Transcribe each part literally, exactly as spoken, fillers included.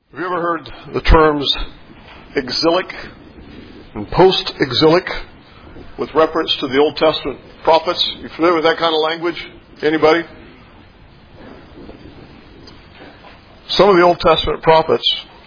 Have you ever heard the terms exilic and post-exilic with reference to the Old Testament prophets? You familiar with that kind of language? Anybody? Some of the Old Testament prophets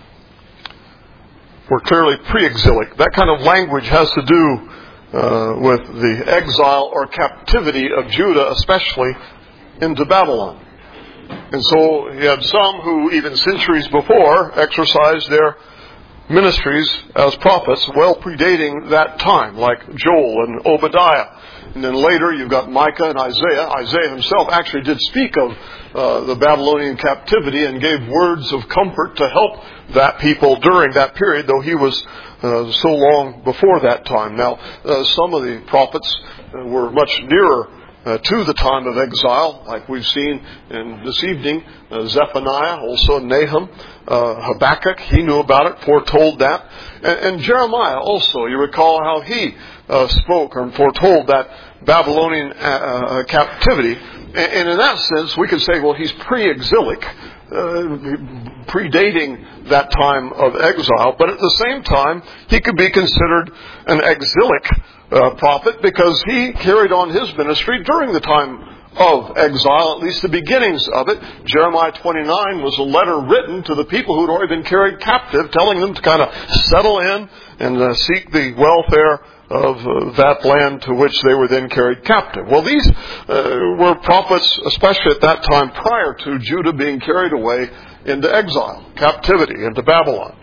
were clearly pre-exilic. That kind of language has to do uh, with the exile or captivity of Judah, especially into Babylon. And so you had some who, even centuries before, exercised their ministries as prophets, well predating that time, like Joel and Obadiah. And then later you've got Micah and Isaiah. Isaiah himself actually did speak of uh, the Babylonian captivity and gave words of comfort to help that people during that period, though he was uh, so long before that time. Now, uh, some of the prophets uh, were much nearer Uh, to the time of exile, like we've seen in this evening, uh, Zephaniah, also Nahum, uh, Habakkuk, he knew about it, foretold that. And, and Jeremiah also, you recall how he uh, spoke or foretold that Babylonian uh, uh, captivity. And, and in that sense, we could say, well, he's pre-exilic, uh, predating that time of exile. But at the same time, he could be considered an exilic Uh, prophet, because he carried on his ministry during the time of exile, at least the beginnings of it. Jeremiah twenty-nine was a letter written to the people who had already been carried captive, telling them to kind of settle in and uh, seek the welfare of uh, that land to which they were then carried captive. Well, these uh, were prophets, especially at that time prior to Judah being carried away into exile, captivity, into Babylon.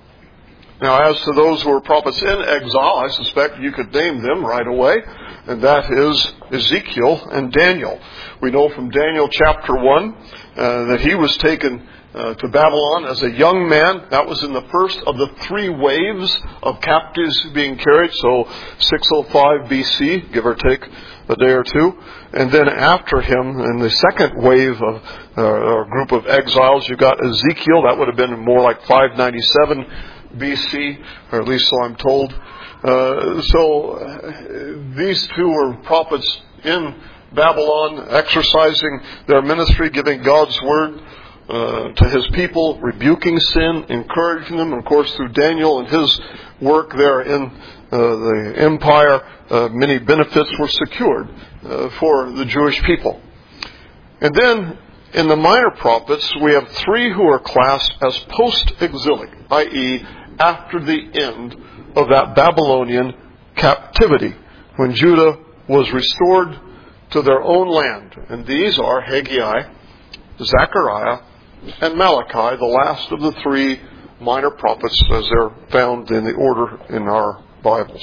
Now, as to those who are prophets in exile, I suspect you could name them right away, and that is Ezekiel and Daniel. We know from Daniel chapter one uh, that he was taken uh, to Babylon as a young man. That was in the first of the three waves of captives being carried, so six oh five B C, give or take a day or two. And then after him, in the second wave of uh, or group of exiles, you got Ezekiel. That would have been more like five ninety-seven B C, or at least so I'm told. Uh, so uh, these two were prophets in Babylon, exercising their ministry, giving God's word uh, to His people, rebuking sin, encouraging them. And of course, through Daniel and his work there in uh, the empire, uh, many benefits were secured uh, for the Jewish people. And then in the minor prophets, we have three who are classed as post-exilic, that is, after the end of that Babylonian captivity, when Judah was restored to their own land. And these are Haggai, Zechariah, and Malachi, the last of the three minor prophets as they're found in the order in our Bibles.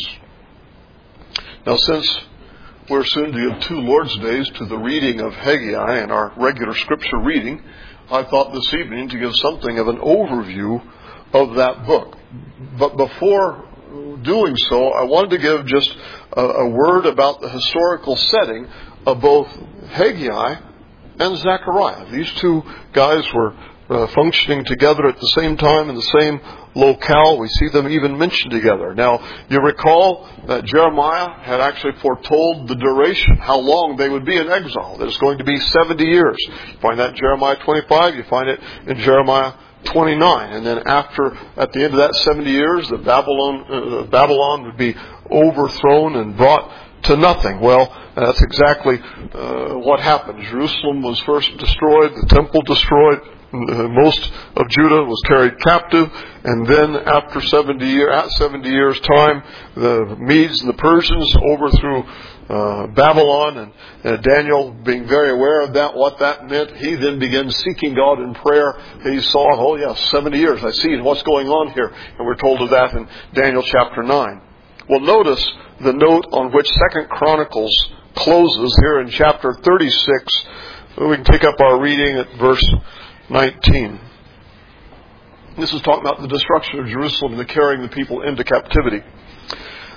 Now, since we're soon to give two Lord's Days to the reading of Haggai and our regular scripture reading, I thought this evening to give something of an overview of that book. But before doing so, I wanted to give just a, a word about the historical setting of both Haggai and Zechariah. These two guys were uh, functioning together at the same time in the same locale. We see them even mentioned together. Now, you recall that Jeremiah had actually foretold the duration, how long they would be in exile, that it's going to be seventy years. You find that in Jeremiah twenty-five, you find it in Jeremiah twenty-nine. And then after, at the end of that seventy years, the Babylon, uh, Babylon would be overthrown and brought to nothing. Well, that's exactly uh, what happened. Jerusalem was first destroyed, the temple destroyed, most of Judah was carried captive, and then after seventy year, at seventy years' time, the Medes and the Persians overthrew uh, Babylon, and uh, Daniel, being very aware of that, what that meant, he then began seeking God in prayer. He saw, oh yes, seventy years, I see what's going on here, and we're told of that in Daniel chapter nine. Well, notice the note on which Second Chronicles closes here in chapter thirty-six. We can take up our reading at verse nineteen. This is talking about the destruction of Jerusalem and the carrying the people into captivity.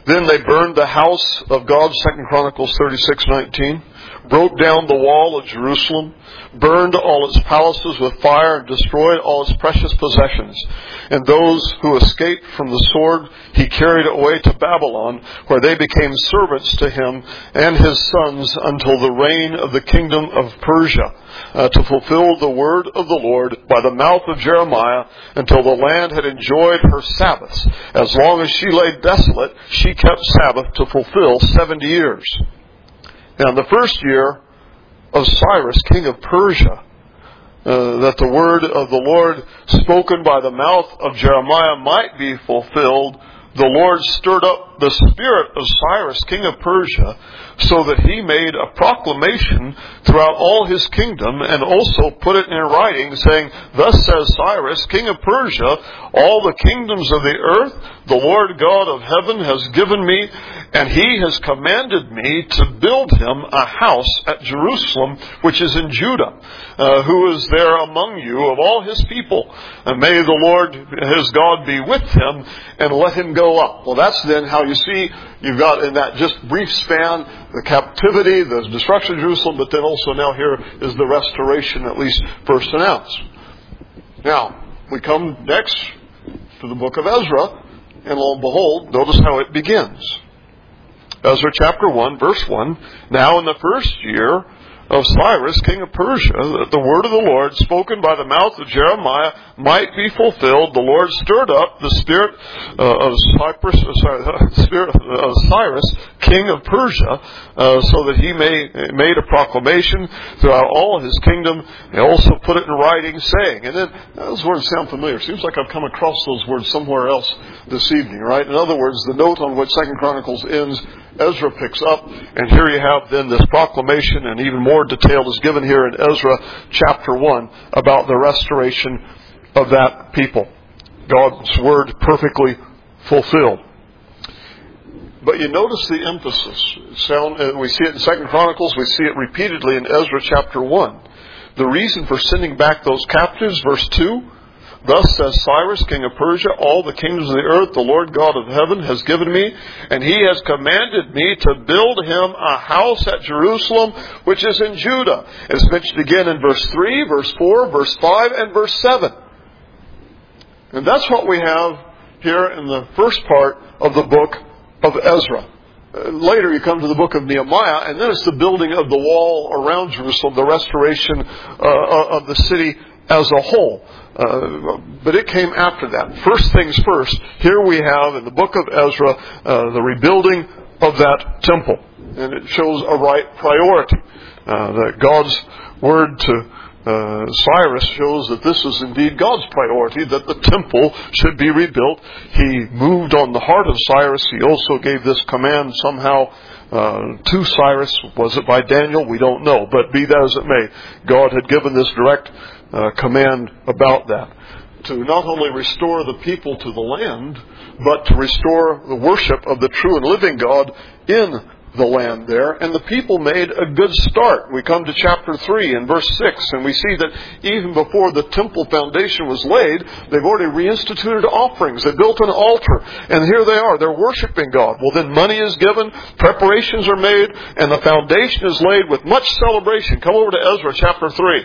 Then they burned the house of God, Second Chronicles thirty-six nineteen, broke down the wall of Jerusalem, burned all its palaces with fire, and destroyed all its precious possessions. And those who escaped from the sword he carried away to Babylon, where they became servants to him and his sons until the reign of the kingdom of Persia, uh, to fulfill the word of the Lord by the mouth of Jeremiah, until the land had enjoyed her Sabbaths. As long as she lay desolate, she kept Sabbath to fulfill seventy years. Now, in the first year of Cyrus, king of Persia, uh, that the word of the Lord spoken by the mouth of Jeremiah might be fulfilled, the Lord stirred up the spirit of Cyrus, king of Persia, so that he made a proclamation throughout all his kingdom, and also put it in writing, saying, Thus says Cyrus, king of Persia, all the kingdoms of the earth the Lord God of heaven has given me, and he has commanded me to build him a house at Jerusalem, which is in Judah, uh, who is there among you of all his people. And may the Lord, his God, be with him, and let him go up. Well, that's then how you see, you've got in that just brief span, the captivity, the destruction of Jerusalem, but then also now here is the restoration, at least first announced. Now, we come next to the book of Ezra, and lo and behold, notice how it begins. Ezra chapter one, verse one, Now in the first year of Cyrus, king of Persia, that the word of the Lord spoken by the mouth of Jeremiah might be fulfilled, the Lord stirred up the spirit uh, of Cyprus, uh, sorry, the spirit of Cyrus, king of Persia, uh, so that he may, made a proclamation throughout all his kingdom, and also put it in writing, saying, and then those words sound familiar. Seems like I've come across those words somewhere else this evening, right? In other words, the note on which Second Chronicles ends, Ezra picks up, and here you have then this proclamation, and even more detail is given here in Ezra chapter one about the restoration of that people. God's word perfectly fulfilled. But you notice the emphasis. Sound, we see it in Second Chronicles, we see it repeatedly in Ezra chapter one. The reason for sending back those captives, verse two, Thus says Cyrus, king of Persia, all the kingdoms of the earth the Lord God of heaven has given me, and he has commanded me to build him a house at Jerusalem, which is in Judah. It's mentioned again in verse three, verse four, verse five, and verse seven. And that's what we have here in the first part of the book of Ezra. Uh, later you come to the book of Nehemiah, and then it's the building of the wall around Jerusalem, the restoration uh, of the city as a whole. Uh, but it came after that. First things first, here we have in the book of Ezra uh, the rebuilding of that temple. And it shows a right priority. Uh, that God's word to uh, Cyrus shows that this is indeed God's priority, that the temple should be rebuilt. He moved on the heart of Cyrus. He also gave this command somehow uh, to Cyrus. Was it by Daniel? We don't know. But be that as it may, God had given this direct Uh, command about that, to not only restore the people to the land, but to restore the worship of the true and living God in the land there. And the people made a good start. We come to chapter three and verse six, and we see that even before the temple foundation was laid, they've already reinstituted offerings. They built an altar, and here they are. They're worshiping God. Well, then money is given, preparations are made, and the foundation is laid with much celebration. Come over to Ezra chapter three.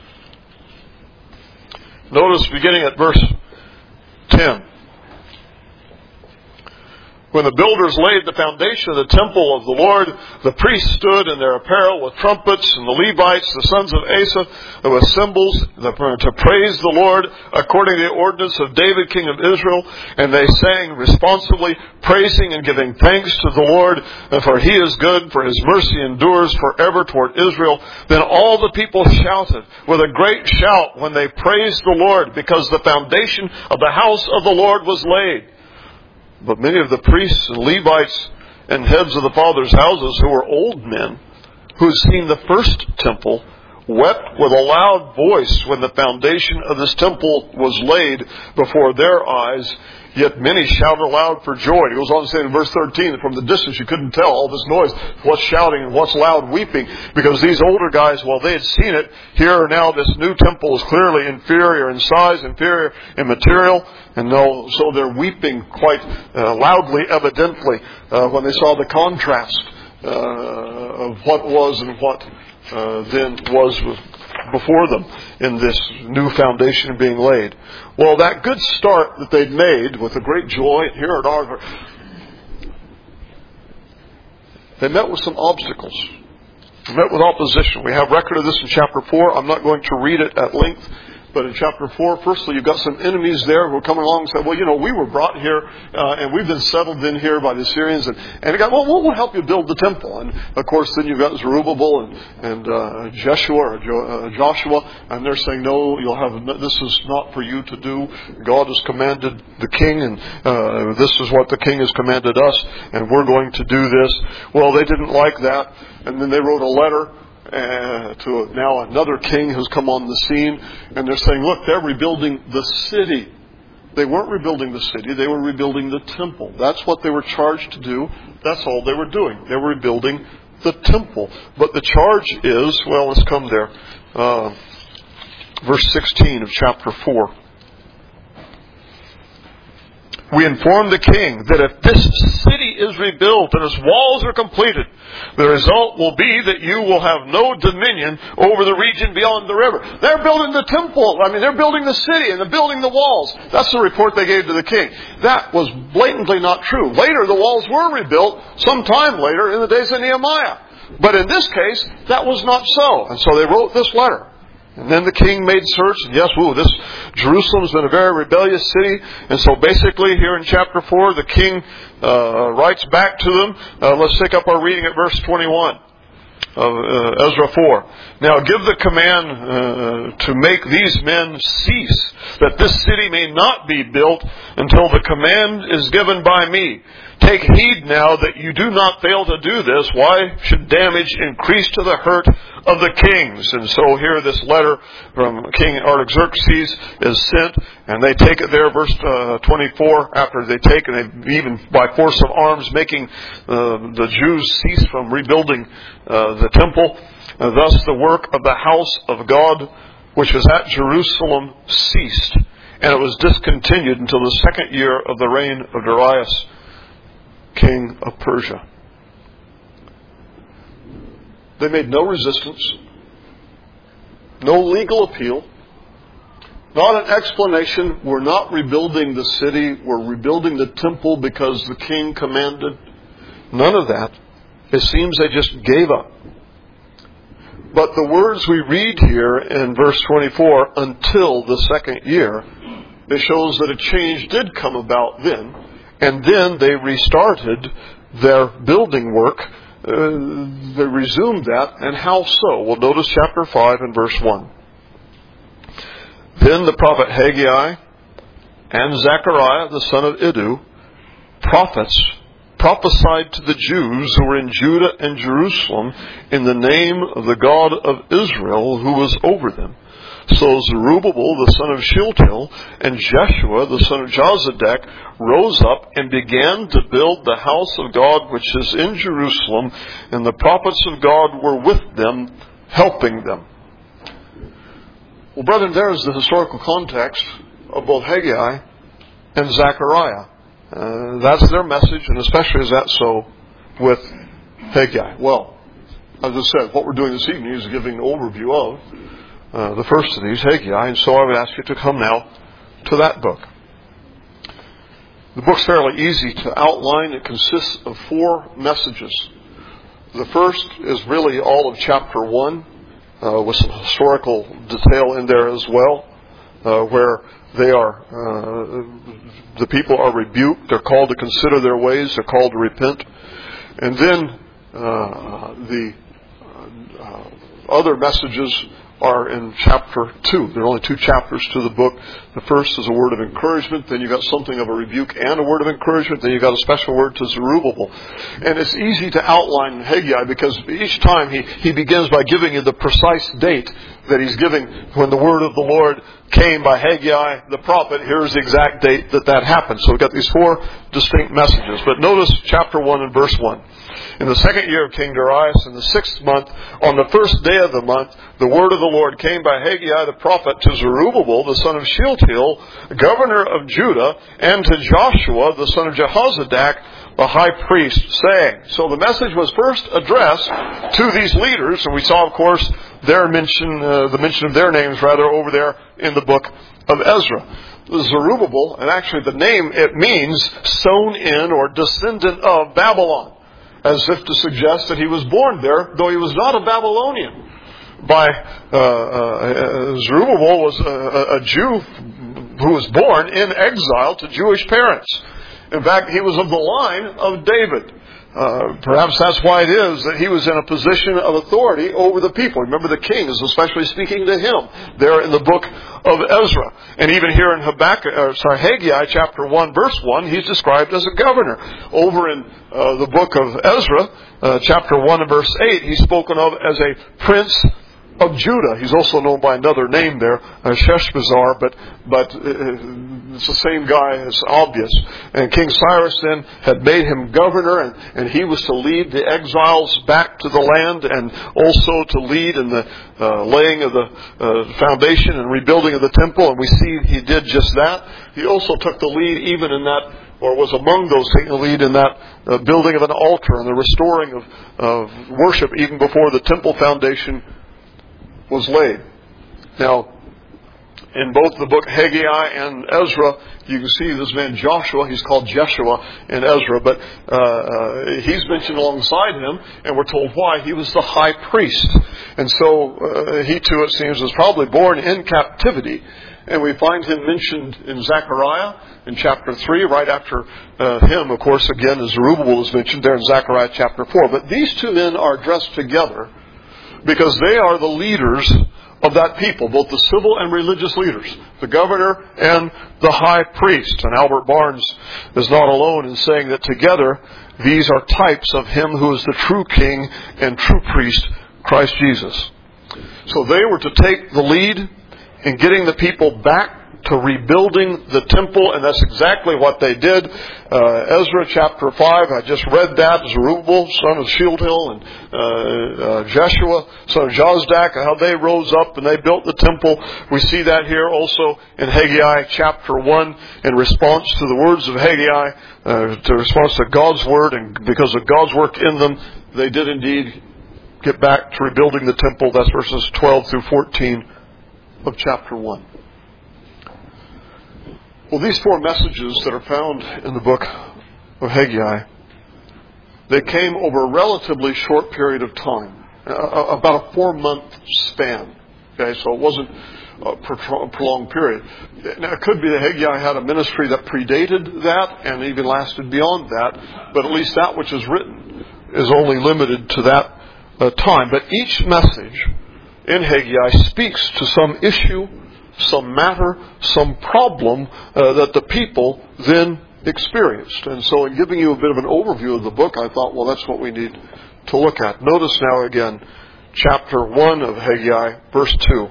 Notice beginning at verse ten. When the builders laid the foundation of the temple of the Lord, the priests stood in their apparel with trumpets, and the Levites, the sons of Asaph, with cymbals to praise the Lord according to the ordinance of David, king of Israel. And they sang responsively, praising and giving thanks to the Lord, for he is good, for his mercy endures forever toward Israel. Then all the people shouted with a great shout when they praised the Lord, because the foundation of the house of the Lord was laid. But many of the priests and Levites and heads of the fathers' houses, who were old men, who had seen the first temple, wept with a loud voice when the foundation of this temple was laid before their eyes. Yet many shouted aloud for joy. He goes on to say in verse thirteen that from the distance you couldn't tell all this noise, what's shouting and what's loud weeping, because these older guys, while they had seen it, here now this new temple is clearly inferior in size, inferior in material, and so they're weeping quite uh, loudly, evidently, uh, when they saw the contrast uh, of what was and what uh, then was before them in this new foundation being laid. Well, that good start that they'd made with a great joy, and here at our, they met with some obstacles. They met with opposition. We have record of this in chapter four. I'm not going to read it at length. But in chapter four, firstly, you've got some enemies there who are coming along and say, well, you know, we were brought here uh, and we've been settled in here by the Assyrians. And, and they got, well, we'll help you build the temple. And, of course, then you've got Zerubbabel and, and uh, Jeshua or jo- uh, Joshua. And they're saying, no, you'll have this is not for you to do. God has commanded the king, and uh, this is what the king has commanded us, and we're going to do this. Well, they didn't like that. And then they wrote a letter. Uh, to now another king has come on the scene, and they're saying, look, they're rebuilding the city. They weren't rebuilding the city, they were rebuilding the temple. That's what they were charged to do. That's all they were doing. They were rebuilding the temple. But the charge is, well, let's come there. Uh, verse sixteen of chapter four. We inform the king that if this city is rebuilt and its walls are completed, the result will be that you will have no dominion over the region beyond the river. They're building the temple. I mean, they're building the city and they're building the walls. That's the report they gave to the king. That was blatantly not true. Later, the walls were rebuilt sometime later in the days of Nehemiah. But in this case, that was not so. And so they wrote this letter. And then the king made search, and yes, woo, this Jerusalem's been a very rebellious city. And so basically here in chapter four, the king uh, writes back to them. Uh, let's take up our reading at verse twenty-one of uh, Ezra four. Now give the command uh, to make these men cease, that this city may not be built until the command is given by me. Take heed now that you do not fail to do this. Why should damage increase to the hurt of the kings? And so here this letter from King Artaxerxes is sent, and they take it there, verse uh, twenty-four, after they take it, they even by force of arms making uh, the Jews cease from rebuilding uh, the temple. Uh, thus the work of the house of God, which was at Jerusalem, ceased, and it was discontinued until the second year of the reign of Darius, king of Persia. They made no resistance, no legal appeal, not an explanation. We're not rebuilding the city, we're rebuilding the temple because the king commanded. None of that. It seems they just gave up. But the words we read here in verse twenty-four, until the second year, it shows that a change did come about then. And then they restarted their building work. Uh, they resumed that. And how so? Well, notice chapter five and verse one. Then the prophet Haggai and Zechariah, the son of Iddo, prophets, prophesied to the Jews who were in Judah and Jerusalem in the name of the God of Israel who was over them. So Zerubbabel, the son of Shealtiel, and Jeshua, the son of Jozadak, rose up and began to build the house of God which is in Jerusalem, and the prophets of God were with them, helping them. Well, brethren, there is the historical context of both Haggai and Zechariah. Uh, that's their message, and especially is that so with Haggai. Well, as I said, what we're doing this evening is giving an overview of Uh, the first of these, Haggai, and so I would ask you to come now to that book. The book's fairly easy to outline. It consists of four messages. The first is really all of chapter one, uh, with some historical detail in there as well, uh, where they are, uh, the people are rebuked. They're called to consider their ways. They're called to repent. And then uh, the uh, other messages are in chapter two. There are only two chapters to the book. The first is a word of encouragement. Then you've got something of a rebuke and a word of encouragement. Then you've got a special word to Zerubbabel. And it's easy to outline in Haggai because each time he, he begins by giving you the precise date that he's giving when the word of the Lord came by Haggai the prophet. Here's the exact date that that happened. So we've got these four distinct messages. But notice chapter one and verse one. In the second year of King Darius, in the sixth month, on the first day of the month, the word of the Lord came by Haggai the prophet to Zerubbabel, the son of Shealtiel, governor of Judah, and to Joshua, the son of Jehozadak, the high priest, saying. So the message was first addressed to these leaders, and we saw, of course, their mention, uh, the mention of their names, rather, over there in the book of Ezra. Zerubbabel, and actually the name, it means sown in or descendant of Babylon, as if to suggest that he was born there, though he was not a Babylonian. By uh, uh, Zerubbabel was a, a Jew who was born in exile to Jewish parents. In fact, he was of the line of David. Uh, perhaps that's why it is that he was in a position of authority over the people. Remember, the king is especially speaking to him there in the book of Ezra. And even here in Habakkuk, or sorry, Haggai chapter one, verse one, he's described as a governor. Over in uh, the book of Ezra, uh, chapter one and verse eight, he's spoken of as a prince of Judah. He's also known by another name there, uh, Sheshbazzar, but but uh, it's the same guy, it's obvious. And King Cyrus then had made him governor, and, and he was to lead the exiles back to the land, and also to lead in the uh, laying of the uh, foundation and rebuilding of the temple, and we see he did just that. He also took the lead even in that, or was among those taking the lead in that uh, building of an altar and the restoring of, of worship even before the temple foundation was laid. Now, in both the book Haggai and Ezra, you can see this man Joshua. He's called Jeshua in Ezra, but uh, uh, he's mentioned alongside him, and we're told why. He was the high priest. And so uh, he too, it seems, was probably born in captivity. And we find him mentioned in Zechariah in chapter three, right after uh, him, of course, again, as Zerubbabel is mentioned there in Zechariah chapter four. But these two men are addressed together because they are the leaders of that people, both the civil and religious leaders, the governor and the high priest. And Albert Barnes is not alone in saying that together these are types of him who is the true king and true priest, Christ Jesus. So they were to take the lead in getting the people back to rebuilding the temple, and that's exactly what they did. Uh, Ezra chapter five, I just read that. Zerubbabel, son of Shealtiel, and uh, uh, Jeshua, son of Jozadak, how they rose up and they built the temple. We see that here also in Haggai chapter one, in response to the words of Haggai, uh, to response to God's word, and because of God's work in them, they did indeed get back to rebuilding the temple. That's verses twelve through fourteen of chapter one. Well, these four messages that are found in the book of Haggai, they came over a relatively short period of time, about a four-month span. Okay, so it wasn't a prolonged period. Now, it could be that Haggai had a ministry that predated that and even lasted beyond that, but at least that which is written is only limited to that uh, time. But each message in Haggai speaks to some issue, some matter, some problem uh, that the people then experienced. And so in giving you a bit of an overview of the book, I thought, well, that's what we need to look at. Notice now again, chapter one of Haggai, verse two.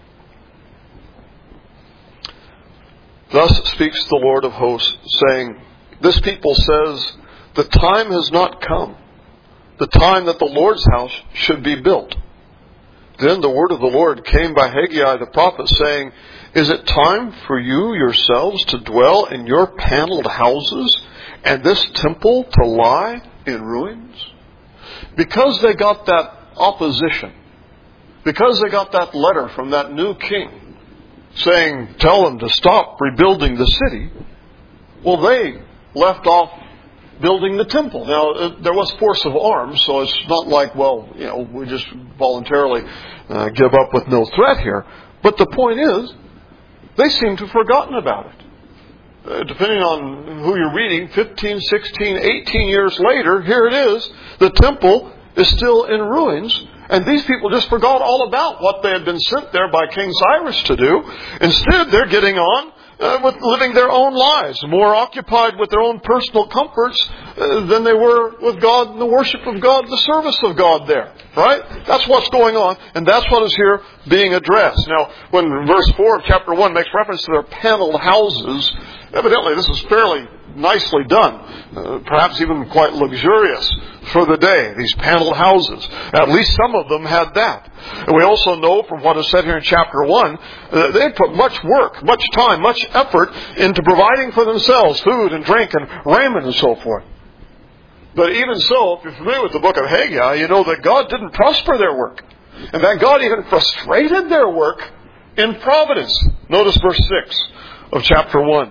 Thus speaks the Lord of hosts, saying, this people says, the time has not come, the time that the Lord's house should be built. Then the word of the Lord came by Haggai the prophet, saying, is it time for you yourselves to dwell in your paneled houses, and this temple to lie in ruins? Because they got that opposition, because they got that letter from that new king saying, tell them to stop rebuilding the city, well, they left off building the temple. Now, there was force of arms, so it's not like, well, you know, we just voluntarily uh, give up with no threat here. But the point is, they seem to have forgotten about it. Uh, depending on who you're reading, fifteen, sixteen, eighteen years later, here it is. The temple is still in ruins, and these people just forgot all about what they had been sent there by King Cyrus to do. Instead, they're getting on uh, with living their own lives, more occupied with their own personal comforts uh, than they were with God and the worship of God, the service of God there. Right? That's what's going on, and that's what is here being addressed. Now, when verse four of chapter one makes reference to their paneled houses, evidently this is fairly nicely done, uh, perhaps even quite luxurious for the day, these paneled houses. At least some of them had that. And we also know from what is said here in chapter one, uh, they put much work, much time, much effort into providing for themselves food and drink and raiment and so forth. But even so, if you're familiar with the book of Haggai, you know that God didn't prosper their work. And that God even frustrated their work in providence. Notice verse six of chapter one.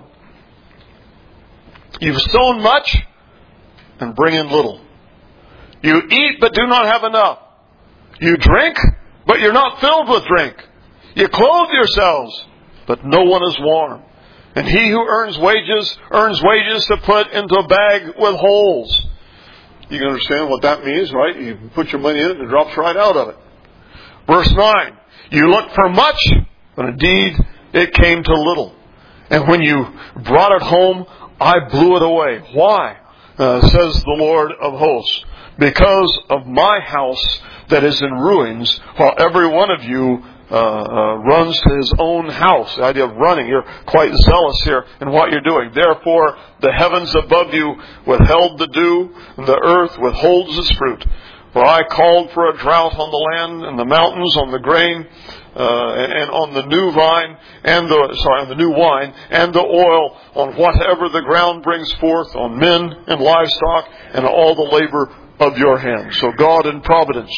You've sown much and bring in little. You eat but do not have enough. You drink but you're not filled with drink. You clothe yourselves but no one is warm. And he who earns wages earns wages to put into a bag with holes. You can understand what that means, right? You put your money in it and it drops right out of it. Verse nine. You looked for much, but indeed it came to little. And when you brought it home, I blew it away. Why? Uh, says the Lord of hosts. Because of my house that is in ruins, while every one of you uh, uh, runs to his own house. The idea of running. You're quite zealous here in what you're doing. Therefore, the heavens above you withheld the dew, and the earth withholds its fruit. For I called for a drought on the land, and the mountains on the grain, uh, and on the new vine, and the sorry, on the new wine, and the oil, on whatever the ground brings forth, on men and livestock, and all the labor of your hands. So God in providence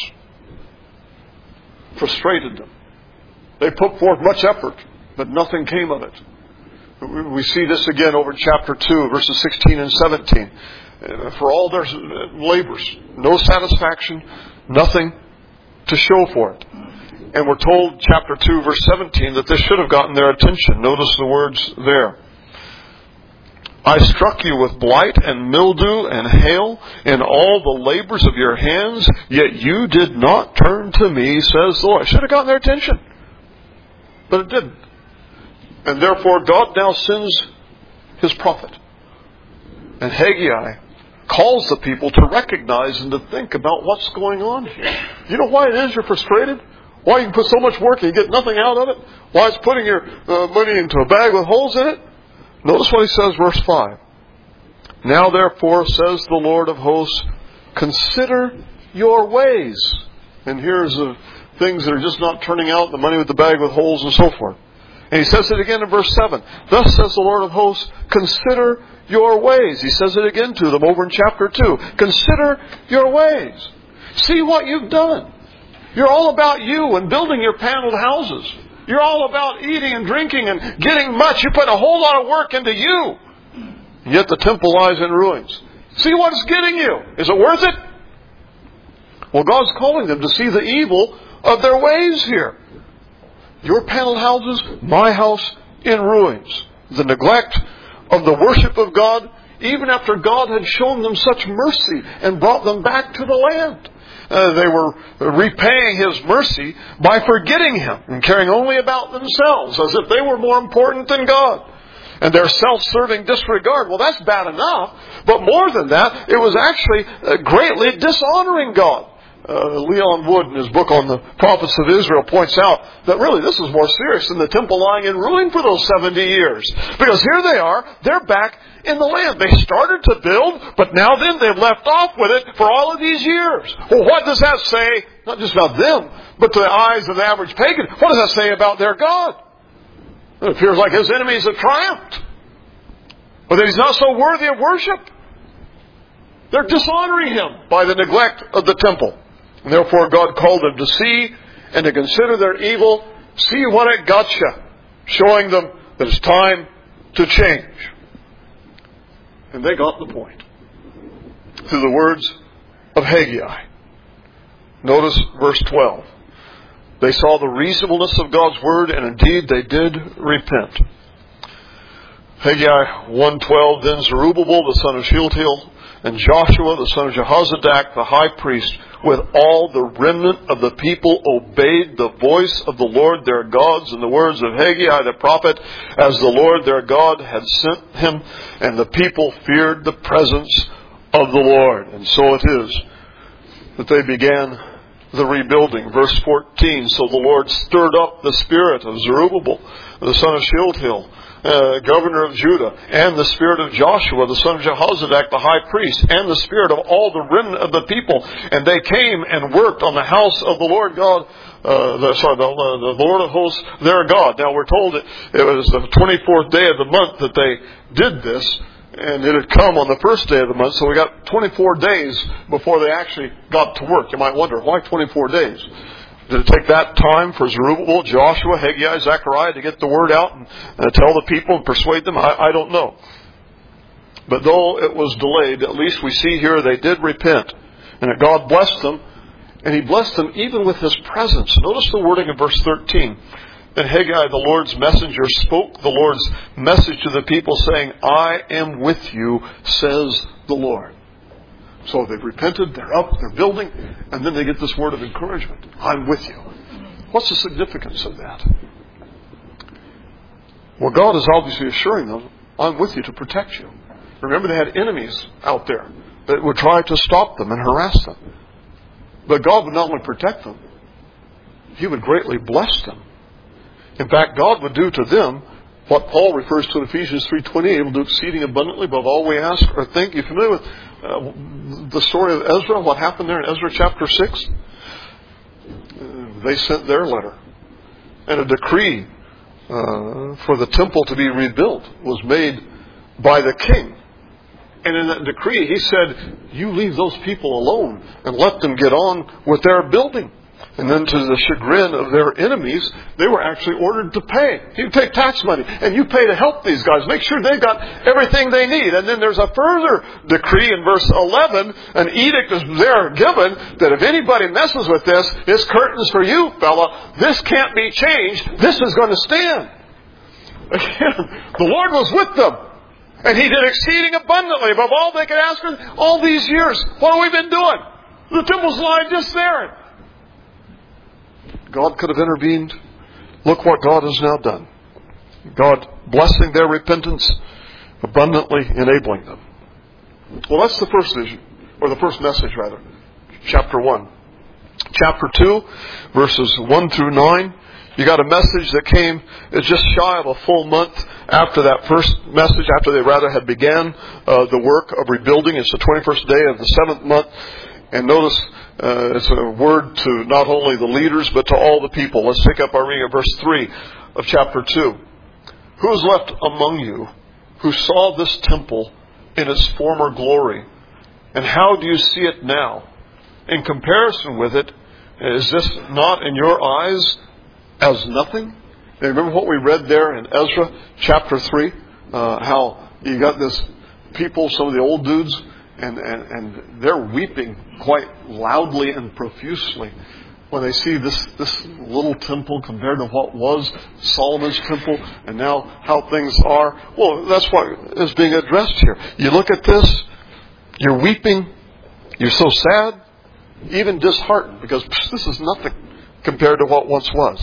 frustrated them. They put forth much effort, but nothing came of it. We see this again over in chapter two, verses sixteen and seventeen. For all their labors, no satisfaction, nothing to show for it. And we're told, chapter two, verse seventeen, that this should have gotten their attention. Notice the words there. I struck you with blight and mildew and hail in all the labors of your hands, yet you did not turn to me, says the Lord. It should have gotten their attention. But it didn't. And therefore God now sends His prophet. And Haggai calls the people to recognize and to think about what's going on here. You know why it is you're frustrated? Why you put so much work and you get nothing out of it? Why it's putting your uh, money into a bag with holes in it? Notice what he says, verse five. Now therefore, says the Lord of hosts, consider your ways. And here's the things that are just not turning out, the money with the bag with holes and so forth. And he says it again in verse seven. Thus says the Lord of hosts, consider your ways. He says it again to them over in chapter two. Consider your ways. See what you've done. You're all about you and building your paneled houses. You're all about eating and drinking and getting much. You put a whole lot of work into you. Yet the temple lies in ruins. See what it's getting you. Is it worth it? Well, God's calling them to see the evil of their ways here. Your paneled houses, my house in ruins. The neglect of the worship of God, even after God had shown them such mercy and brought them back to the land. Uh, they were repaying His mercy by forgetting Him and caring only about themselves as if they were more important than God. And their self-serving disregard, well, that's bad enough. But more than that, it was actually uh, greatly dishonoring God. Uh, Leon Wood, in his book on the prophets of Israel, points out that really this is more serious than the temple lying in ruin for those seventy years. Because here they are, they're back in the land. They started to build, but now then they've left off with it for all of these years. Well, what does that say, not just about them, but to the eyes of the average pagan? What does that say about their God? It appears like His enemies have triumphed. Or that He's not so worthy of worship. They're dishonoring Him by the neglect of the temple. And therefore God called them to see and to consider their evil, see what it got you, showing them that it's time to change. And they got the point through the words of Haggai. Notice verse twelve. They saw the reasonableness of God's word, and indeed they did repent. Haggai one twelve, then Zerubbabel the son of Shealtiel and Joshua the son of Jehozadak the high priest with all the remnant of the people obeyed the voice of the Lord their gods and the words of Haggai the prophet, as the Lord their God had sent him, and the people feared the presence of the Lord. And so it is that they began the rebuilding. Verse fourteen, so the Lord stirred up the spirit of Zerubbabel the son of Shealtiel, Uh, governor of Judah, and the spirit of Joshua, the son of Jehozadak, the high priest, and the spirit of all the remnant of the people. And they came and worked on the house of the Lord God, uh, the, sorry, the, uh, the Lord of hosts, their God. Now we're told it, it was the twenty-fourth day of the month that they did this, and it had come on the first day of the month, so we got twenty-four days before they actually got to work. You might wonder, why twenty-four days? Did it take that time for Zerubbabel, Joshua, Haggai, Zechariah to get the word out and uh, tell the people and persuade them? I, I don't know. But though it was delayed, at least we see here they did repent. And that God blessed them. And He blessed them even with His presence. Notice the wording in verse thirteen. Then Haggai, the Lord's messenger, spoke the Lord's message to the people, saying, I am with you, says the Lord. So they've repented, they're up, they're building, and then they get this word of encouragement. I'm with you. What's the significance of that? Well, God is obviously assuring them, I'm with you to protect you. Remember, they had enemies out there that would try to stop them and harass them. But God would not only protect them, He would greatly bless them. In fact, God would do to them what Paul refers to in Ephesians three twenty, He will do exceeding abundantly above all we ask or think. You familiar with uh, the story of Ezra? What happened there in Ezra chapter six? Uh, they sent their letter. And a decree uh, for the temple to be rebuilt was made by the king. And in that decree, he said, you leave those people alone and let them get on with their building. And then to the chagrin of their enemies, they were actually ordered to pay. You take tax money and you pay to help these guys. Make sure they've got everything they need. And then there's a further decree in verse eleven. An edict is there given that if anybody messes with this, it's curtains for you, fella. This can't be changed. This is going to stand. Again, the Lord was with them. And He did exceeding abundantly above all they could ask for all these years. What have we been doing? The temple's lying just there. God could have intervened. Look what God has now done. God blessing their repentance, abundantly enabling them. Well, that's the first vision, or the first message rather. Chapter one. Chapter two, verses one through nine. You got a message that came just shy of a full month after that first message, after they rather had began uh, the work of rebuilding. It's the twenty-first day of the seventh month. And notice uh, it's a word to not only the leaders, but to all the people. Let's take up our reading of verse three of chapter two. Who is left among you who saw this temple in its former glory? And how do you see it now? In comparison with it, is this not in your eyes as nothing? Now, remember what we read there in Ezra chapter three? Uh, how you got this people, some of the old dudes, and, and, and they're weeping quite loudly and profusely when they see this, this little temple compared to what was Solomon's temple and now how things are. Well, that's what is being addressed here. You look at this, you're weeping, you're so sad, even disheartened, because this is nothing compared to what once was.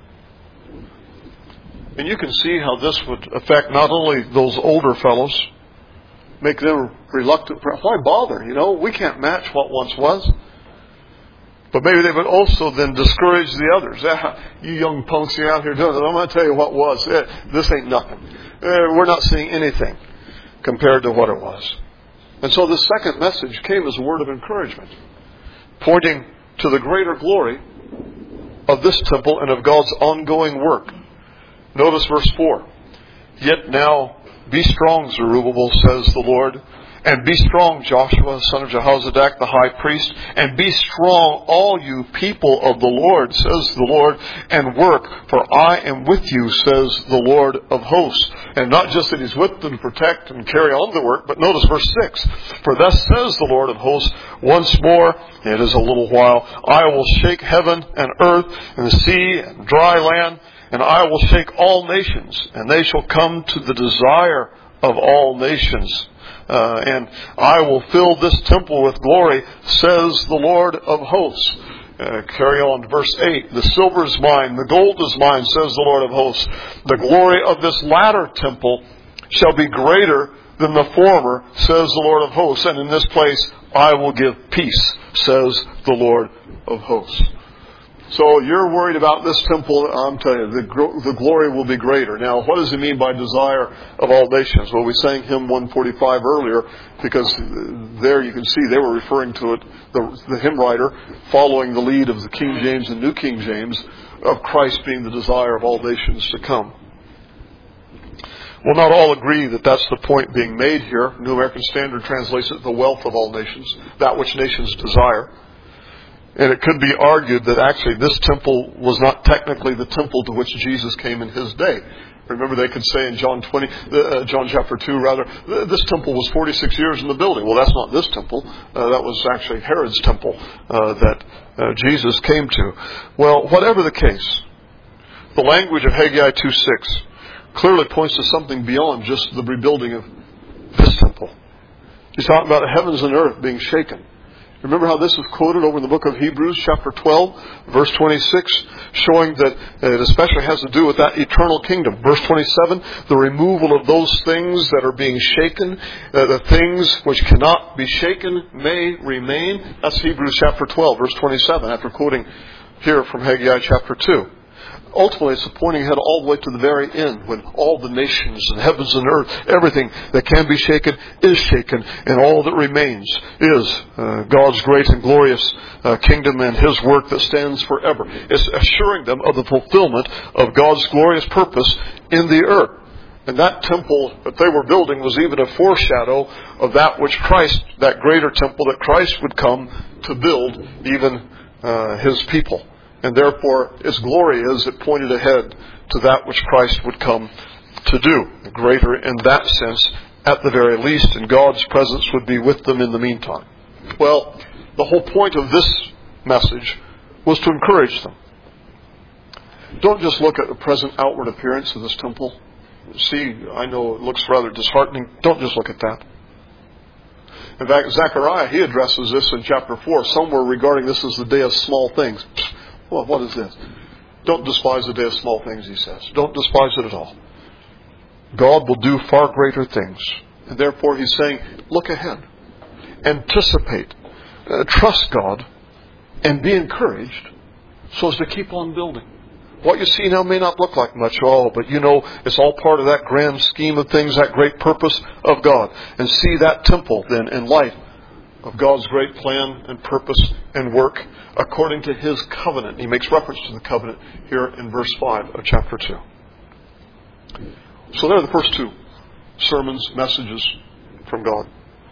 And you can see how this would affect not only those older fellows, make them reluctant. Why bother? You know, we can't match what once was. But maybe they would also then discourage the others. Ah, you young punks, you're out here doing it. I'm going to tell you what was. Eh, this ain't nothing. Eh, we're not seeing anything compared to what it was. And so this second message came as a word of encouragement, pointing to the greater glory of this temple and of God's ongoing work. Notice verse four. Yet now be strong, Zerubbabel, says the Lord, and be strong, Joshua, son of Jehozadak, the high priest, and be strong, all you people of the Lord, says the Lord, and work, for I am with you, says the Lord of hosts. And not just that He's with them to protect and carry on the work, but notice verse six. For thus says the Lord of hosts, once more, it is a little while, I will shake heaven and earth and the sea and dry land, And I will shake all nations, and they shall come to the desire of all nations. Uh, and I will fill this temple with glory, says the Lord of hosts. Uh, carry on to verse eight. The silver is mine, the gold is mine, says the Lord of hosts. The glory of this latter temple shall be greater than the former, says the Lord of hosts. And in this place I will give peace, says the Lord of hosts. So you're worried about this temple. I'm telling you, the, the glory will be greater. Now, what does he mean by desire of all nations? Well, we sang hymn one forty-five earlier, because there you can see they were referring to it, the, the hymn writer, following the lead of the King James and New King James, of Christ being the desire of all nations to come. We'll not all agree that that's the point being made here. New American Standard translates it the wealth of all nations, that which nations desire. And it could be argued that actually this temple was not technically the temple to which Jesus came in his day. Remember, they could say in John twenty, uh, John chapter two, rather, this temple was forty-six years in the building. Well, that's not this temple. Uh, that was actually Herod's temple uh, that uh, Jesus came to. Well, whatever the case, the language of Haggai two six clearly points to something beyond just the rebuilding of this temple. He's talking about the heavens and earth being shaken. Remember how this is quoted over in the book of Hebrews, chapter twelve, verse twenty-six, showing that it especially has to do with that eternal kingdom. Verse twenty-seven, the removal of those things that are being shaken, uh, the things which cannot be shaken may remain. That's Hebrews chapter twelve, verse twenty-seven, after quoting here from Haggai chapter two. Ultimately, it's pointing ahead all the way to the very end, when all the nations and heavens and earth, everything that can be shaken is shaken, and all that remains is uh, God's great and glorious uh, kingdom and His work that stands forever. It's assuring them of the fulfillment of God's glorious purpose in the earth. And that temple that they were building was even a foreshadow of that which Christ, that greater temple that Christ would come to build, even uh, His people. And therefore, its glory is it pointed ahead to that which Christ would come to do. Greater in that sense, at the very least, and God's presence would be with them in the meantime. Well, the whole point of this message was to encourage them. Don't just look at the present outward appearance of this temple. See, I know it looks rather disheartening. Don't just look at that. In fact, Zechariah, he addresses this in chapter four, somewhere regarding this as the day of small things. Well, what is this? Don't despise the day of small things, he says. Don't despise it at all. God will do far greater things. And therefore he's saying, look ahead. Anticipate. Uh, trust God. And be encouraged so as to keep on building. What you see now may not look like much at all, but you know it's all part of that grand scheme of things, that great purpose of God. And see that temple then in light of God's great plan and purpose and work according to His covenant. He makes reference to the covenant here in verse five of chapter two. So there are the first two sermons, messages from God.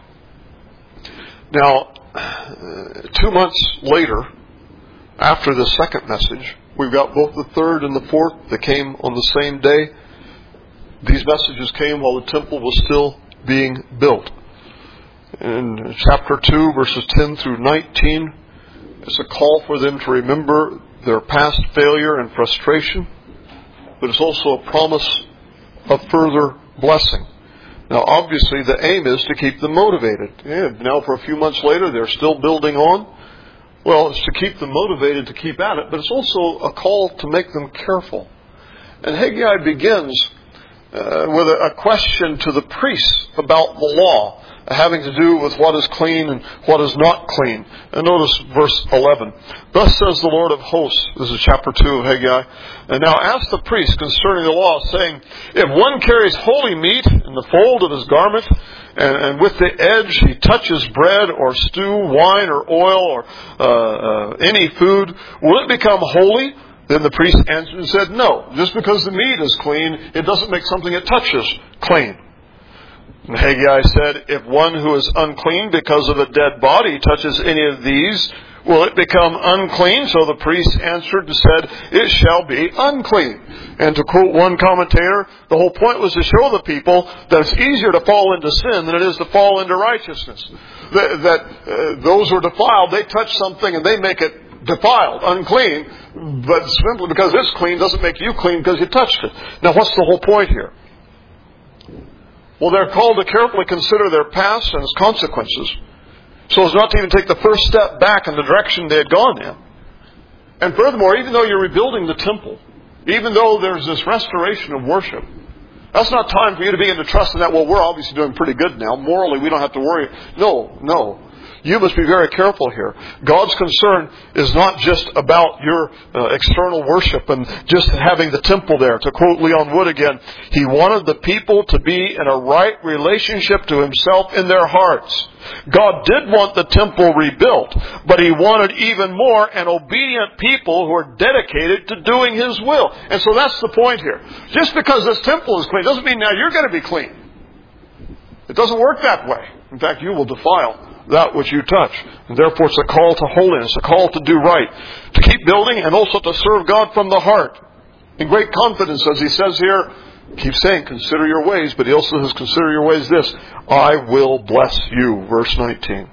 Now, two months later, after the second message, we've got both the third and the fourth that came on the same day. These messages came while the temple was still being built. In chapter two, verses ten through nineteen, it's a call for them to remember their past failure and frustration, but it's also a promise of further blessing. Now, obviously, the aim is to keep them motivated. Yeah, now, for a few months later, they're still building on. Well, it's to keep them motivated to keep at it, but it's also a call to make them careful. And Haggai begins uh, with a, a question to the priests about the law, having to do with what is clean and what is not clean. And notice verse eleven. Thus says the Lord of hosts, this is chapter two of Haggai, and now ask the priest concerning the law, saying, if one carries holy meat in the fold of his garment, and, and with the edge he touches bread or stew, wine or oil or uh, uh, any food, will it become holy? Then the priest answered and said, no, just because the meat is clean, it doesn't make something it touches clean. And Haggai said, if one who is unclean because of a dead body touches any of these, will it become unclean? So the priest answered and said, it shall be unclean. And to quote one commentator, the whole point was to show the people that it's easier to fall into sin than it is to fall into righteousness. That, that uh, those who are defiled, they touch something and they make it defiled, unclean, but simply because it's clean doesn't make you clean because you touched it. Now, what's the whole point here? Well, they're called to carefully consider their past and its consequences, so as not to even take the first step back in the direction they had gone in. And furthermore, even though you're rebuilding the temple, even though there's this restoration of worship, that's not time for you to begin to trust in that, well, we're obviously doing pretty good now. Morally, we don't have to worry. No, no. You must be very careful here. God's concern is not just about your uh, external worship and just having the temple there. To quote Leon Wood again, he wanted the people to be in a right relationship to Himself in their hearts. God did want the temple rebuilt, but He wanted even more an obedient people who are dedicated to doing His will. And so that's the point here. Just because this temple is clean doesn't mean now you're going to be clean. It doesn't work that way. In fact, you will defile that which you touch. And therefore it's a call to holiness, a call to do right, to keep building and also to serve God from the heart. In great confidence, as he says here, keep saying, consider your ways, but he also says, consider your ways this, I will bless you. Verse nineteen.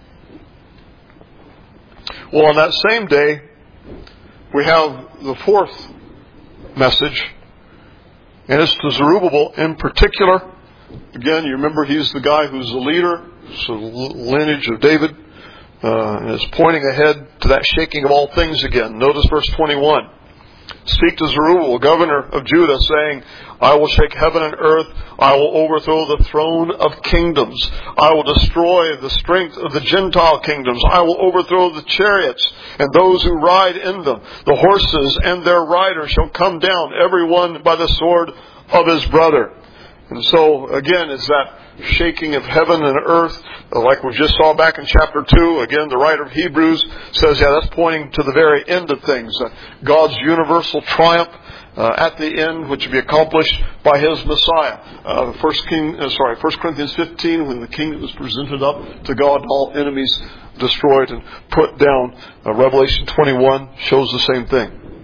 Well, on that same day, we have the fourth message, and it's to Zerubbabel in particular. Again, you remember he's the guy who's the leader, so the lineage of David, uh, and is pointing ahead to that shaking of all things again. Notice verse twenty-one. Speak to Zerubbabel, governor of Judah, saying, I will shake heaven and earth. I will overthrow the throne of kingdoms. I will destroy the strength of the Gentile kingdoms. I will overthrow the chariots and those who ride in them. The horses and their riders shall come down, every one by the sword of his brother. And so, again, it's that shaking of heaven and earth, like we just saw back in chapter two. Again, the writer of Hebrews says, yeah, that's pointing to the very end of things. Uh, God's universal triumph uh, at the end, which will be accomplished by His Messiah. Uh, First King, uh, sorry, First Corinthians fifteen, when the kingdom was presented up to God, all enemies destroyed and put down. Uh, Revelation twenty-one shows the same thing.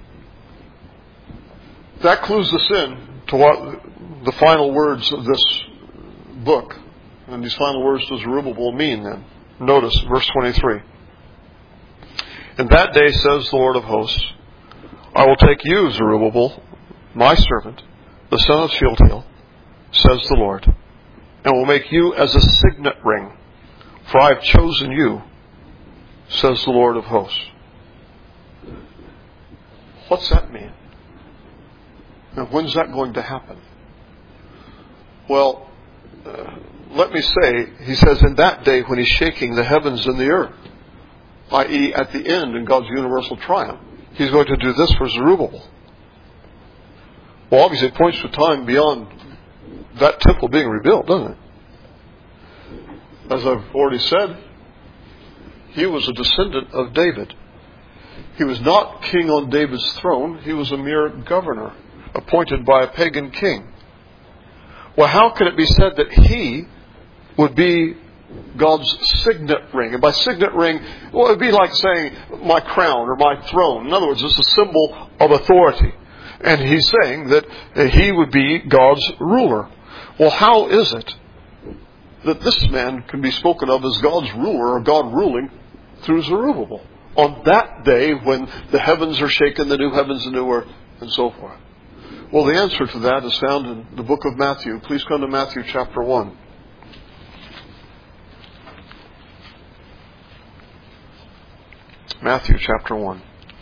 That clues us in to what the final words of this book and these final words to Zerubbabel mean then. Notice verse twenty-three. In that day, says the Lord of hosts, I will take you, Zerubbabel, my servant, the son of Shealtiel, says the Lord, and will make you as a signet ring, for I have chosen you, says the Lord of hosts. What's that mean? Now, when's that going to happen? Well, uh, let me say, he says in that day when he's shaking the heavens and the earth, that is at the end in God's universal triumph, he's going to do this for Zerubbabel. Well, obviously it points to time beyond that temple being rebuilt, doesn't it? As I've already said, he was a descendant of David. He was not king on David's throne. He was a mere governor appointed by a pagan king. Well, how can it be said that he would be God's signet ring? And by signet ring, well, it would be like saying my crown or my throne. In other words, it's a symbol of authority. And he's saying that he would be God's ruler. Well, how is it that this man can be spoken of as God's ruler or God ruling through Zerubbabel on that day when the heavens are shaken, the new heavens and new earth, and so forth? Well, the answer to that is found in the book of Matthew. Please come to Matthew chapter one. Matthew chapter one.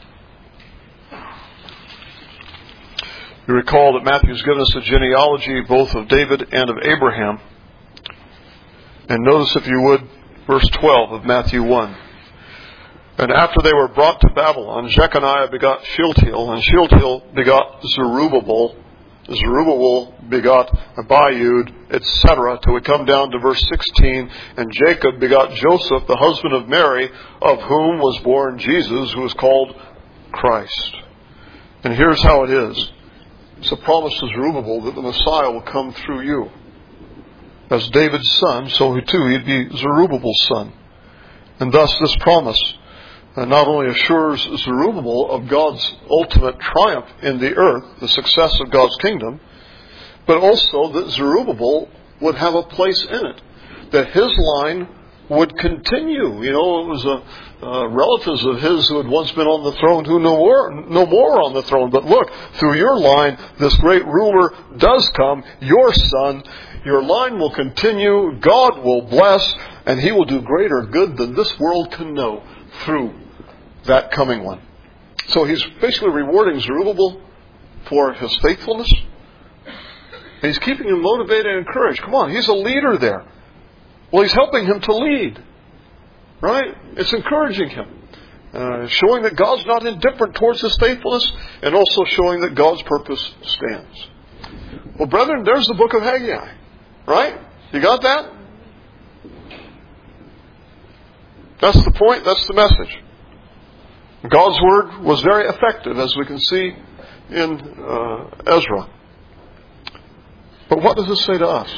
You recall that Matthew's given us a genealogy both of David and of Abraham. And notice, if you would, verse twelve of Matthew one. And after they were brought to Babylon, Jeconiah begot Shealtiel, and Shealtiel begot Zerubbabel. Zerubbabel begot Abiud, et cetera, till we come down to verse sixteen. And Jacob begot Joseph, the husband of Mary, of whom was born Jesus, who is called Christ. And here's how it is. It's a promise to Zerubbabel that the Messiah will come through you. As David's son, so he too, he'd be Zerubbabel's son. And thus this promise Uh, not only assures Zerubbabel of God's ultimate triumph in the earth, the success of God's kingdom, but also that Zerubbabel would have a place in it, that his line would continue. You know, it was a, uh, relatives of his who had once been on the throne who no more, no more on the throne. But look, through your line, this great ruler does come, your son. Your line will continue, God will bless, and He will do greater good than this world can know through that coming one. So He's basically rewarding Zerubbabel for his faithfulness. And He's keeping him motivated and encouraged. Come on, he's a leader there. Well, He's helping him to lead. Right? It's encouraging him. Uh, showing that God's not indifferent towards his faithfulness, and also showing that God's purpose stands. Well, brethren, there's the book of Haggai. Right? You got that? That's the point. That's the message. God's Word was very effective, as we can see in uh, Ezra. But what does this say to us?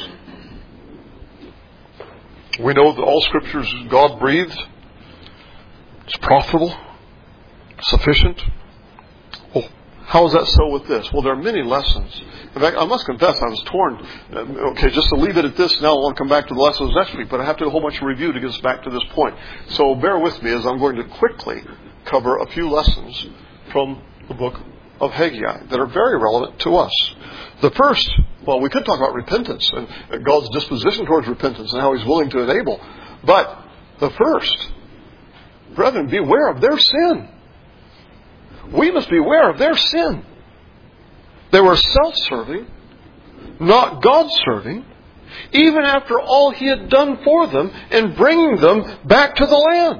We know that all Scripture is God-breathed. It's profitable. Sufficient. Well, how is that so with this? Well, there are many lessons. In fact, I must confess, I was torn. Okay, just to leave it at this now, I want to come back to the lessons next week, but I have to do a whole bunch of review to get us back to this point. So bear with me as I'm going to quickly cover a few lessons from the book of Haggai that are very relevant to us. The first, well, we could talk about repentance and God's disposition towards repentance and how He's willing to enable. But the first, brethren, beware of their sin. We must beware of their sin. They were self-serving, not God-serving, even after all He had done for them in bringing them back to the land.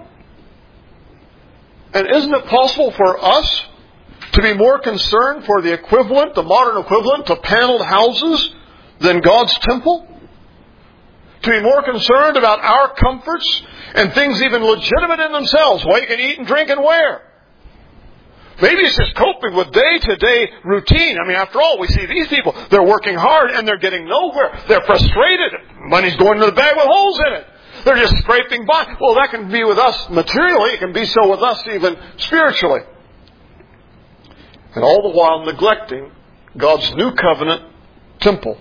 And isn't it possible for us to be more concerned for the equivalent, the modern equivalent to paneled houses than God's temple? To be more concerned about our comforts and things even legitimate in themselves, what you can eat and drink and wear. Maybe it's just coping with day-to-day routine. I mean, after all, we see these people, they're working hard and they're getting nowhere. They're frustrated. Money's going to the bag with holes in it. They're just scraping by. Well, that can be with us materially. It can be so with us even spiritually. And all the while neglecting God's new covenant temple,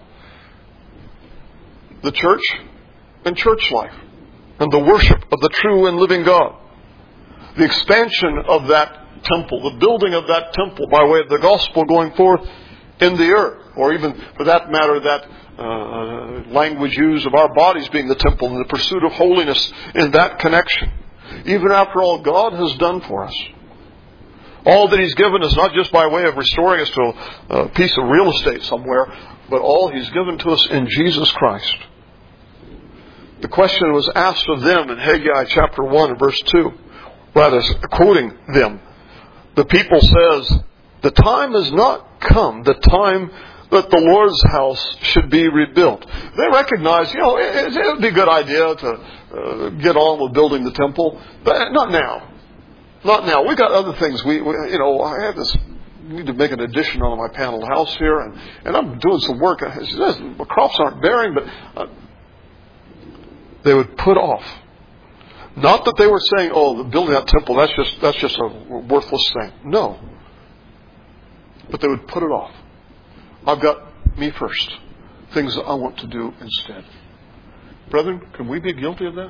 the church and church life, and the worship of the true and living God. The expansion of that temple, the building of that temple by way of the gospel going forth in the earth, or even for that matter that uh, language used of our bodies being the temple and the pursuit of holiness in that connection. Even after all God has done for us. All that He's given us, not just by way of restoring us to a piece of real estate somewhere, but all He's given to us in Jesus Christ. The question was asked of them in Haggai chapter one and verse two. Rather, quoting them. The people says, the time has not come, the time that the Lord's house should be rebuilt. They recognize, you know, it, it would be a good idea to uh, get on with building the temple, but not now. Not now. We've got other things. We, we you know, I have this, need to make an addition on my paneled house here, and, and I'm doing some work. My crops aren't bearing, but uh, they would put off. Not that they were saying, oh, the building that temple, that's just that's just a worthless thing. No. But they would put it off. I've got me first. Things that I want to do instead. Brethren, can we be guilty of that?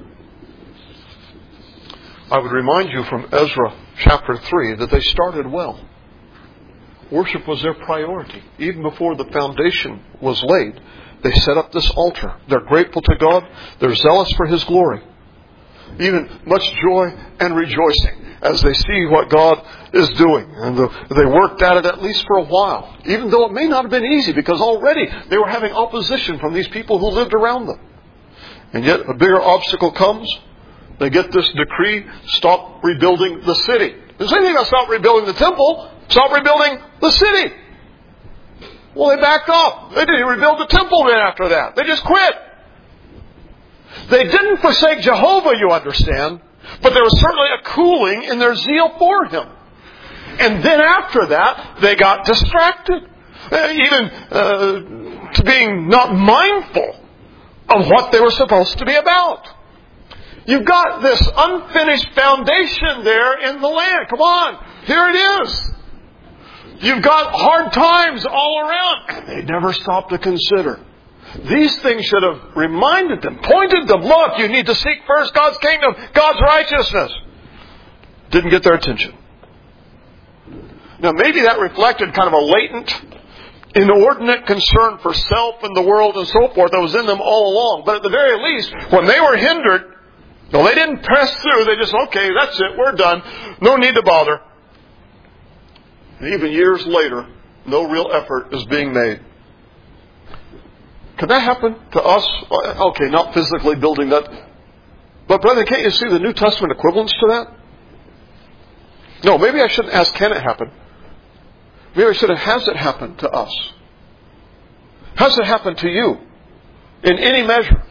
I would remind you from Ezra chapter three that they started well. Worship was their priority. Even before the foundation was laid, they set up this altar. They're grateful to God. They're zealous for His glory. Even much joy and rejoicing as they see what God is doing. And the, they worked at it at least for a while. Even though it may not have been easy, because already they were having opposition from these people who lived around them. And yet a bigger obstacle comes. They get this decree, stop rebuilding the city. There's anything about stop rebuilding the temple, stop rebuilding the city. Well, they backed off. They didn't rebuild the temple then after that. They just quit. They didn't forsake Jehovah, you understand, but there was certainly a cooling in their zeal for Him. And then after that, they got distracted, even uh, to being not mindful of what they were supposed to be about. You've got this unfinished foundation there in the land. Come on, here it is. You've got hard times all around, and they never stop to consider. These things should have reminded them, pointed them, look, you need to seek first God's kingdom, God's righteousness. Didn't get their attention. Now maybe that reflected kind of a latent, inordinate concern for self and the world and so forth that was in them all along. But at the very least, when they were hindered, no, they didn't press through. They just, okay, that's it, we're done. No need to bother. And even years later, no real effort is being made. Can that happen to us? Okay, not physically building that. But brethren, can't you see the New Testament equivalence to that? No, maybe I shouldn't ask, can it happen? Maybe I should have, has it happened to us? Has it happened to you? In any measure?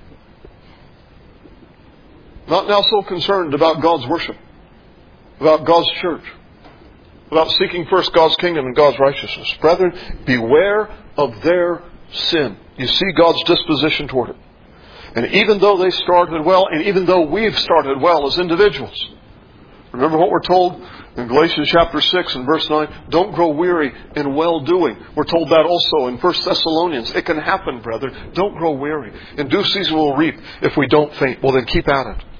Not now so concerned about God's worship, about God's church, about seeking first God's kingdom and God's righteousness. Brethren, beware of their sin. You see God's disposition toward it. And even though they started well, and even though we've started well as individuals, remember what we're told in Galatians chapter six and verse nine? Don't grow weary in well-doing. We're told that also in First Thessalonians. It can happen, brethren. Don't grow weary. In due season we'll reap if we don't faint. Well, then keep at it.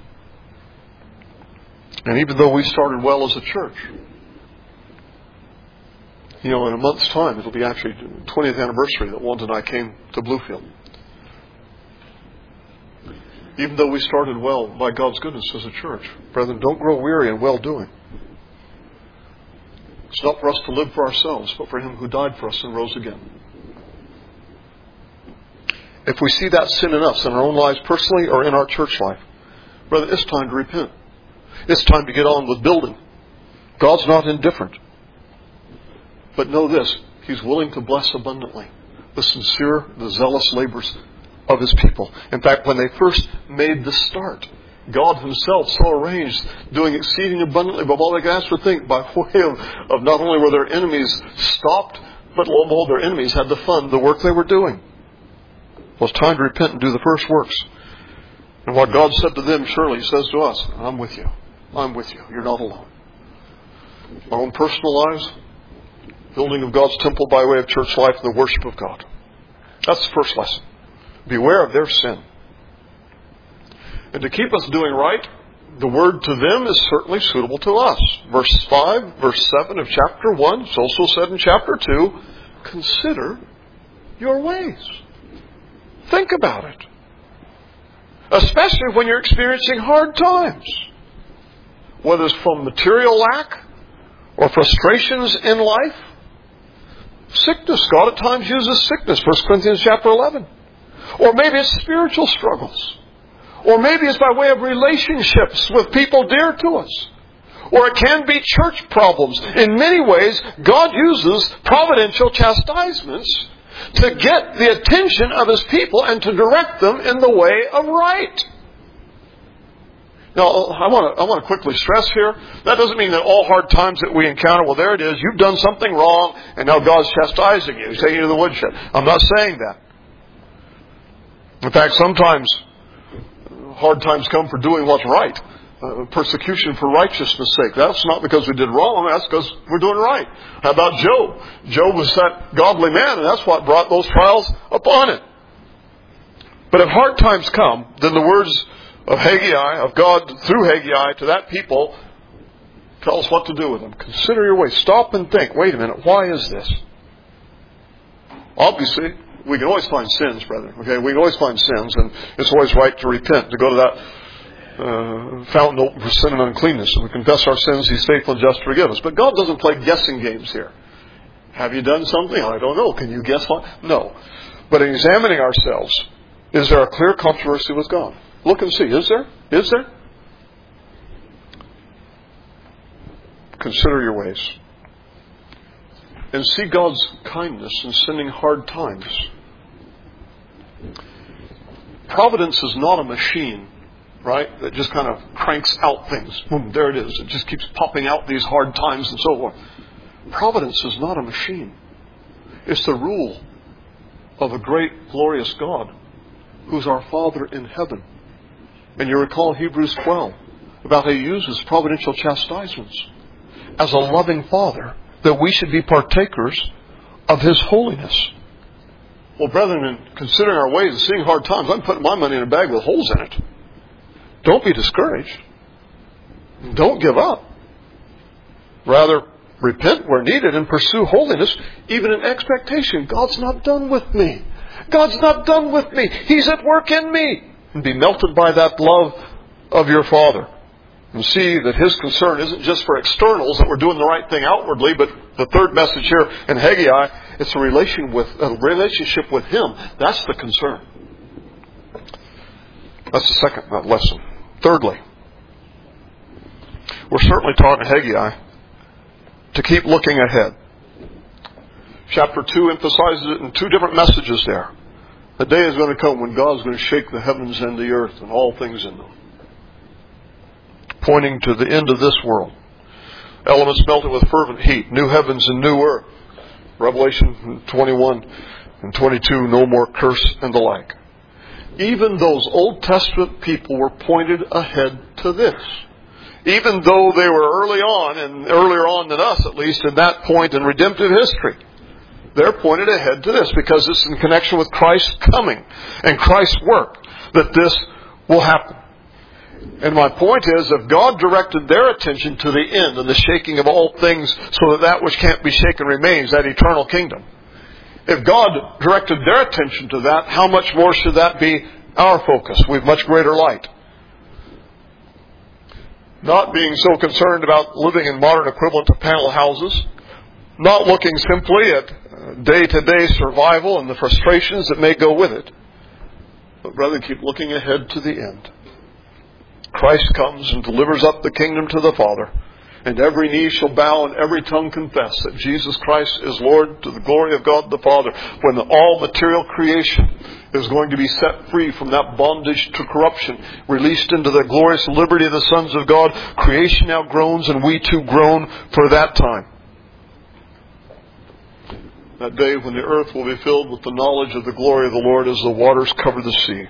And even though we started well as a church, you know, in a month's time, it'll be actually the twentieth anniversary that Wanda and I came to Bluefield. Even though we started well by God's goodness as a church, brethren, don't grow weary in well-doing. It's not for us to live for ourselves, but for Him who died for us and rose again. If we see that sin in us, in our own lives personally or in our church life, brother, it's time to repent. It's time to get on with building. God's not indifferent. But know this, He's willing to bless abundantly the sincere, the zealous labors of His people. In fact, when they first made the start, God Himself so arranged, doing exceeding abundantly above all they could ask or think, by way of, of not only were their enemies stopped, but lo and behold, their enemies had to fund the work they were doing. Well, it's time to repent and do the first works. And what God said to them, surely He says to us, I'm with you. I'm with you. You're not alone. Our own personal lives, building of God's temple by way of church life, the worship of God. That's the first lesson. Beware of their sin. And to keep us doing right, the word to them is certainly suitable to us. Verse five, verse seven of chapter one, it's also said in chapter two, consider your ways. Think about it. Especially when you're experiencing hard times. Whether it's from material lack or frustrations in life. Sickness. God at times uses sickness. First Corinthians chapter eleven. Or maybe it's spiritual struggles. Or maybe it's by way of relationships with people dear to us. Or it can be church problems. In many ways, God uses providential chastisements to get the attention of His people and to direct them in the way of right. Now, I want to I want to quickly stress here, that doesn't mean that all hard times that we encounter, well, there it is, you've done something wrong, and now God's chastising you, He's taking you to the woodshed. I'm not saying that. In fact, sometimes hard times come for doing what's right. Uh, persecution for righteousness' sake. That's not because we did wrong, that's because we're doing right. How about Job? Job was that godly man, and that's what brought those trials upon it. But if hard times come, then the words of Haggai, of God through Haggai to that people, tell us what to do with them. Consider your way. Stop and think. Wait a minute. Why is this? Obviously, we can always find sins, brethren. Okay, we can always find sins, and it's always right to repent, to go to that uh, fountain open for sin and uncleanness, and we confess our sins. He's faithful and just to forgive us. But God doesn't play guessing games here. Have you done something? I don't know. Can you guess what? No. But in examining ourselves, is there a clear controversy with God? Look and see. Is there? Is there? Consider your ways. And see God's kindness in sending hard times. Providence is not a machine, right, that just kind of cranks out things. Boom, there it is. It just keeps popping out these hard times and so forth. Providence is not a machine. It's the rule of a great, glorious God who's our Father in heaven. And you recall Hebrews twelve about how He uses providential chastisements as a loving Father, that we should be partakers of His holiness. Well, brethren, in considering our ways and seeing hard times, I'm putting my money in a bag with holes in it. Don't be discouraged. Don't give up. Rather, repent where needed and pursue holiness, even in expectation. God's not done with me. God's not done with me. He's at work in me. And be melted by that love of your Father. And see that His concern isn't just for externals, that we're doing the right thing outwardly, but the third message here in Haggai, it's a relation with a relationship with Him. That's the concern. That's the second lesson. Thirdly, we're certainly taught in Haggai to keep looking ahead. Chapter two emphasizes it in two different messages there. The day is going to come when God is going to shake the heavens and the earth and all things in them, pointing to the end of this world. Elements melted with fervent heat, new heavens and new earth. Revelation twenty-one and twenty-two, no more curse and the like. Even those Old Testament people were pointed ahead to this. Even though they were early on, and earlier on than us at least, in that point in redemptive history, they're pointed ahead to this because it's in connection with Christ's coming and Christ's work that this will happen. And my point is, if God directed their attention to the end and the shaking of all things so that that which can't be shaken remains, that eternal kingdom, if God directed their attention to that, how much more should that be our focus? We have much greater light. Not being so concerned about living in modern equivalent to panel houses, not looking simply at day-to-day survival and the frustrations that may go with it, but rather keep looking ahead to the end. Christ comes and delivers up the kingdom to the Father, and every knee shall bow and every tongue confess that Jesus Christ is Lord, to the glory of God the Father, when all material creation is going to be set free from that bondage to corruption, released into the glorious liberty of the sons of God. Creation now groans, and we too groan for that time. That day when the earth will be filled with the knowledge of the glory of the Lord as the waters cover the sea.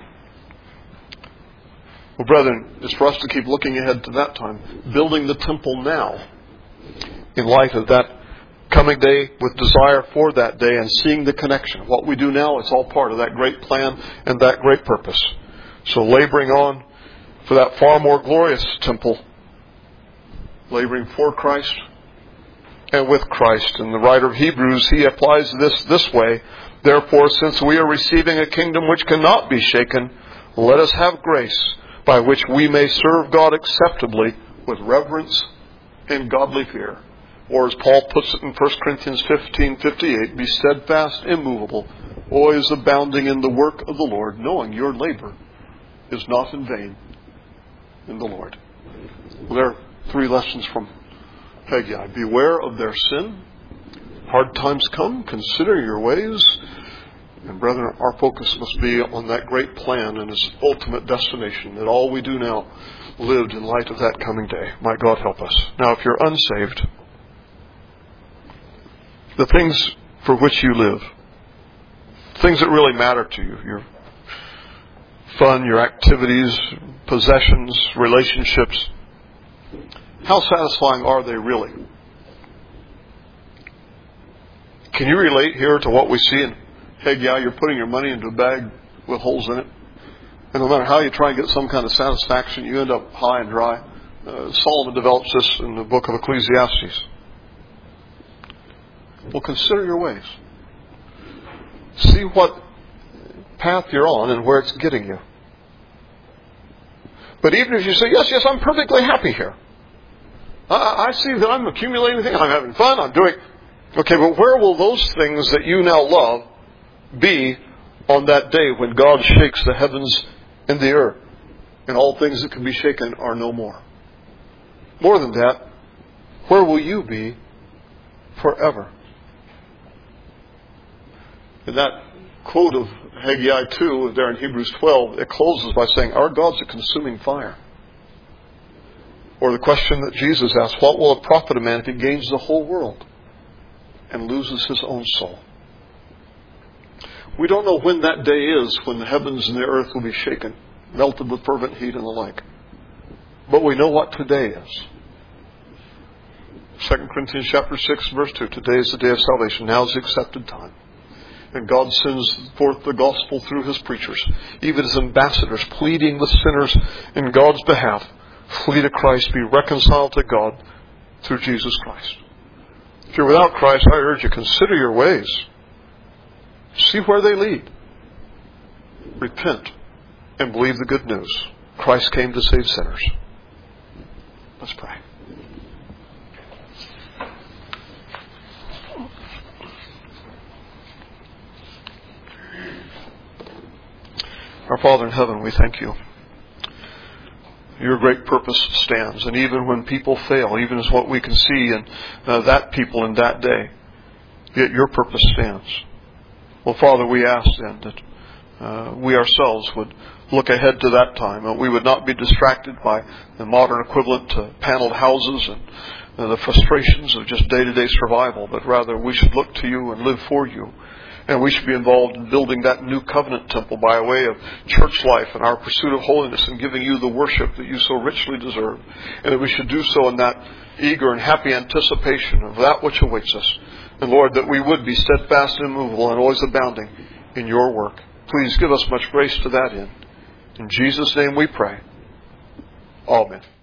Well, brethren, it's for us to keep looking ahead to that time, building the temple now in light of that coming day, with desire for that day and seeing the connection. What we do now, it's all part of that great plan and that great purpose. So laboring on for that far more glorious temple, laboring for Christ and with Christ. And the writer of Hebrews, he applies this this way: therefore, since we are receiving a kingdom which cannot be shaken, let us have grace by which we may serve God acceptably with reverence and godly fear. Or as Paul puts it in First Corinthians fifteen fifty-eight, be steadfast, immovable, always abounding in the work of the Lord, knowing your labor is not in vain in the Lord. Well, there are three lessons from Haggai. Beware of their sin. Hard times come. Consider your ways. And brethren, our focus must be on that great plan and its ultimate destination, that all we do now lived in light of that coming day. Might God help us. Now, if you're unsaved, the things for which you live, things that really matter to you, your fun, your activities, possessions, relationships, how satisfying are they really? Can you relate here to what we see in Haggai? You're putting your money into a bag with holes in it, and no matter how you try and get some kind of satisfaction, you end up high and dry. Uh, Solomon develops this in the book of Ecclesiastes. Well, consider your ways. See what path you're on and where it's getting you. But even if you say, yes, yes, I'm perfectly happy here. I, I see that I'm accumulating things. I'm having fun. I'm doing... Okay, but where will those things that you now love be on that day when God shakes the heavens and the earth, and all things that can be shaken are no more? More than that, where will you be forever? In that quote of Haggai two, there in Hebrews twelve, it closes by saying, our God's a consuming fire. Or the question that Jesus asked, what will it profit a man if he gains the whole world and loses his own soul? We don't know when that day is, when the heavens and the earth will be shaken, melted with fervent heat and the like. But we know what today is. Second Corinthians chapter six, verse two, today is the day of salvation. Now is the accepted time. And God sends forth the gospel through His preachers, even as ambassadors, pleading with sinners in God's behalf. Flee to Christ, be reconciled to God through Jesus Christ. If you're without Christ, I urge you, consider your ways. See where they lead. Repent and believe the good news. Christ came to save sinners. Let's pray. Our Father in heaven, we thank you. Your great purpose stands, and even when people fail, even as what we can see in uh, that people in that day, yet your purpose stands. Well, Father, we ask then that uh, we ourselves would look ahead to that time, and we would not be distracted by the modern equivalent to paneled houses and uh, the frustrations of just day-to-day survival, but rather we should look to you and live for you. And we should be involved in building that new covenant temple by way of church life and our pursuit of holiness and giving you the worship that you so richly deserve. And that we should do so in that eager and happy anticipation of that which awaits us. And Lord, that we would be steadfast and immovable and always abounding in your work. Please give us much grace to that end. In Jesus' name we pray. Amen.